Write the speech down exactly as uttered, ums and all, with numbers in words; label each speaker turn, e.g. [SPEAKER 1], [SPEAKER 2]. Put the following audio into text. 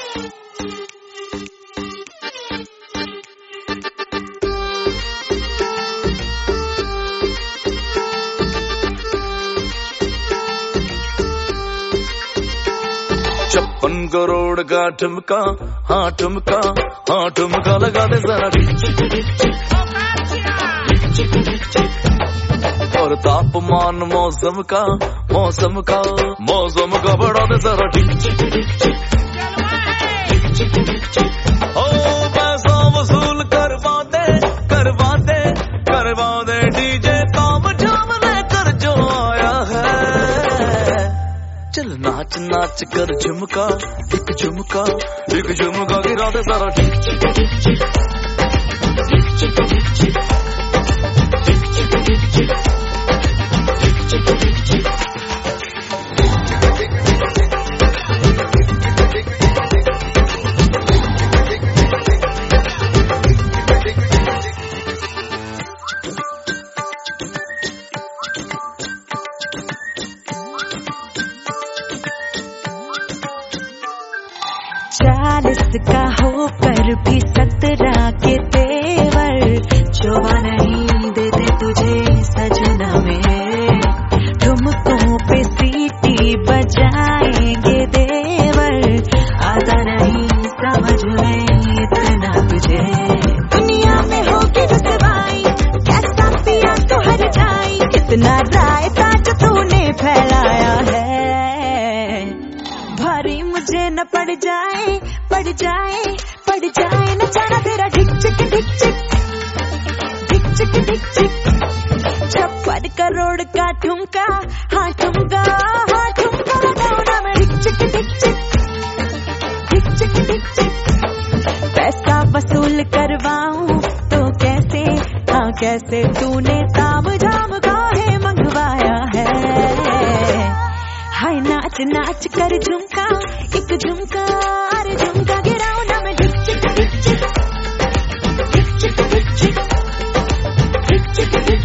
[SPEAKER 1] छप्पन करोड़ का ठुमका, हाँ ठुमका, हाँ ठुमका लगा दे जरा और तापमान मौसम का, मौसम का, मौसम का बढ़ा दे जरा ओ पैसा वसूल करवा दे, करवा दे, करवा दे डीजे काम झाम लेकर जो आया है। चल नाच नाच कर झुमका, एक झुमका, एक झुमका गिरा दे सारा
[SPEAKER 2] चालीस का होकर भी सत्रह के तेवर शोभा नहीं देते तुझे सजना में। ठुमकों पे सीटी बजाएंगे देवर, आता नहीं समझ में इतना तुझे। दुनिया में होगी रुसवाई, कैसा पिया तो हर जाए, इतना रायता जो तूने फैलाया है। भारी मुझे न पड़ जाए, पड़ जाए, पड़ जाए न जाना तेरा ढिक चिक ढिक चिक, ढिक चिक ढिक चिक। छप्पन करोड़ का ठुमका, हाँ ठुमका, हाँ ठुमका लगाओ ना मैं ढिक चिक ढिक चिक, ढिक चिक ढिक चिक। पैसा वसूल करवाऊं तो कैसे, हाँ कैसे तूने ताम झाम काहे मंगवाया है। हाय नाच नाच कर झुमका, एक झुमका, अरे झुमका गिराओ ना मैं ढिक चिक ढिक चिक, ढिक चिक ढिक चिक, ढिक चिक ढिक